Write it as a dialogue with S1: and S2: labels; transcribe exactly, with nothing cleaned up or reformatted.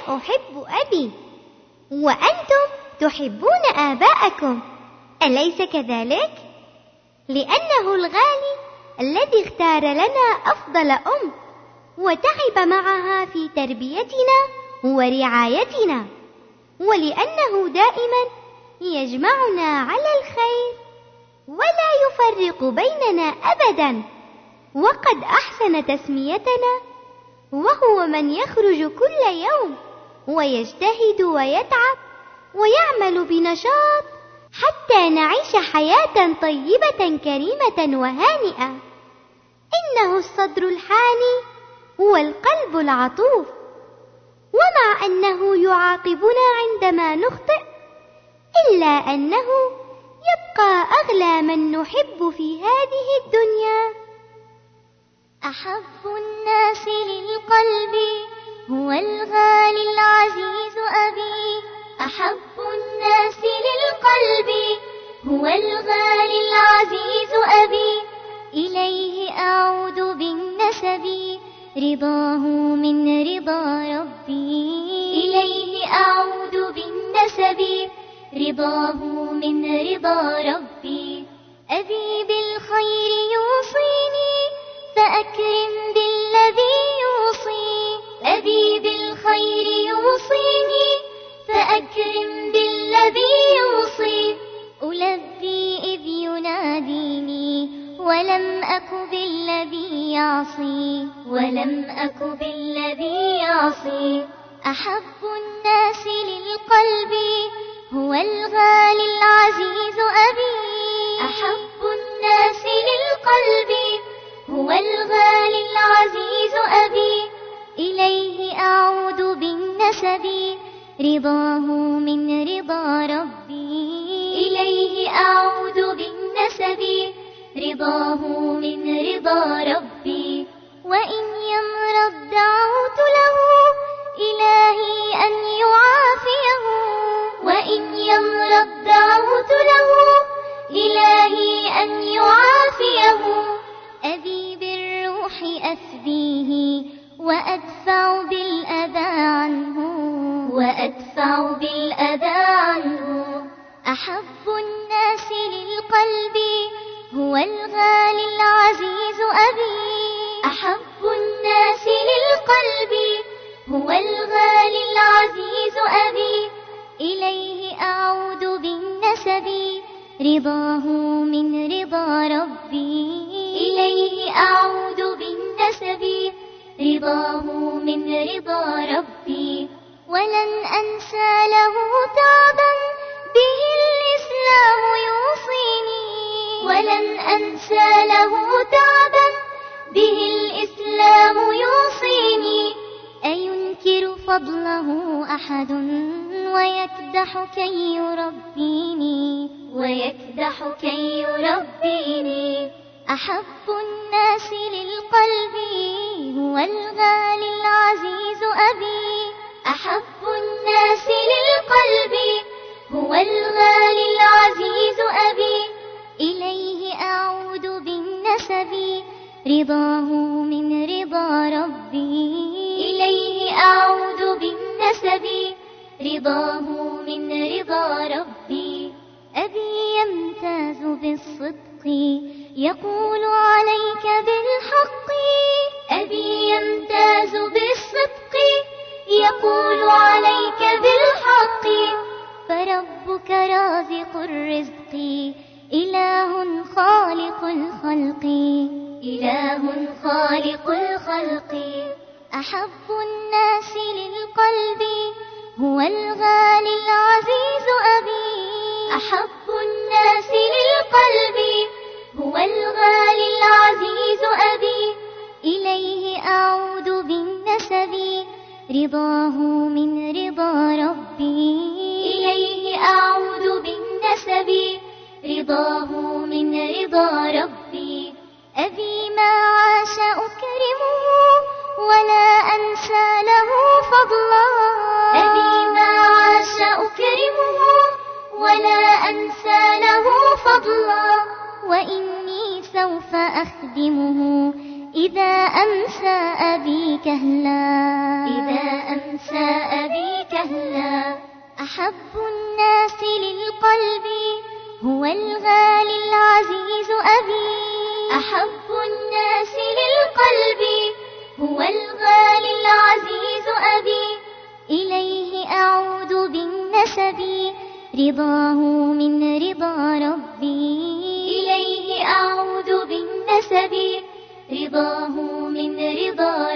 S1: أنا أحب أبي وأنتم تحبون آباءكم، أليس كذلك؟ لأنه الغالي الذي اختار لنا أفضل أم وتعب معها في تربيتنا ورعايتنا، ولأنه دائما يجمعنا على الخير ولا يفرق بيننا أبدا، وقد أحسن تسميتنا، وهو من يخرج كل يوم ويجتهد ويتعب ويعمل بنشاط حتى نعيش حياة طيبة كريمة وهانئة. إنه الصدر الحاني والقلب العطوف، ومع أنه يعاقبنا عندما نخطئ إلا أنه يبقى أغلى من نحب في هذه الدنيا.
S2: أحب الناس للقلب هو الغالي العزيز أبي. أحب الناس للقلب هو الغالي العزيز أبي. إليه أعود بالنسب رضاه من رضا ربي. إليه أعود بالنسب رضاه من رضا ربي. أبي بالخير يوصيني فأكرم بالذي يوصي. أبي بالخير يوصيني فأكرم بالذي يوصي. ألبي إذ يناديني ولم أك بالذي يعصي. ولم أك بالذي يعصي. أحب الناس للقلب هو الغالي العزيز أبي. أحب الناس للقلب هو الغالي العزيز أبي. إليه أعود بالنسب رضاه من رضا ربي. إليه أعود بالنسب رضاه من رضا ربي. وإن يمرض دعوت له إلهي أن يعافيه. وإن يمرض دعوت له إلهي أن يعافيه. أبي بالروح أفديه وأدفع بالأذى عنه. وأدفع بالأذى عنه. أحب الناس للقلب هو الغالي العزيز أبي. أحب الناس للقلب هو الغالي العزيز أبي. إليه أعود بالنسب رضاه من رضا ربي. إليه أعود بالنسب رضاه من رضا ربي. ولن أنسى له تعبا به الإسلام يوصيني. ولن أنسى له تعبا به الإسلام يوصيني. أينكر فضله أحد ويكدح كي يربيني. ويكدح كي يربيني. أحب الناس للقلب هو الغالي العزيز أبي. أحب الناس للقلب هو الغالي العزيز أبي. إليه أعود بالنسب رضاه من رضا ربي. إليه أعود بالنسب رضاه من رضا ربي. أبي يمتاز بالصدق يقول عليك بالحق. أبي يمتاز بالصدق يقول عليك بالحق. فربك رازق الرزق إله خالق الخلق. إله خالق الخلق. أحب الناس للقلب هو الغالي العزيز أبي. أحب الناس للقلب هو الغالي العزيز أبي. إليه أعود بالنسب رضاه من رضا ربي. إليه أعود بالنسب رضاه من رضا ربي. أبي ما عاش أكرمه ولا أنسى له فضلا. أبي ما عاش أكرمه ولا أنسى له فضلا. وإني سوف أخدمه إذا أمسى أبي كهلا. إذا أمسى أبي سهلا. أحب الناس للقلب هو الغالي العزيز أبي. أحب الناس للقلب هو الغالي العزيز أبي. إليه أعود بالنسب رضاه من رضا ربي. إليه أعود بالنسب رضاه من رضا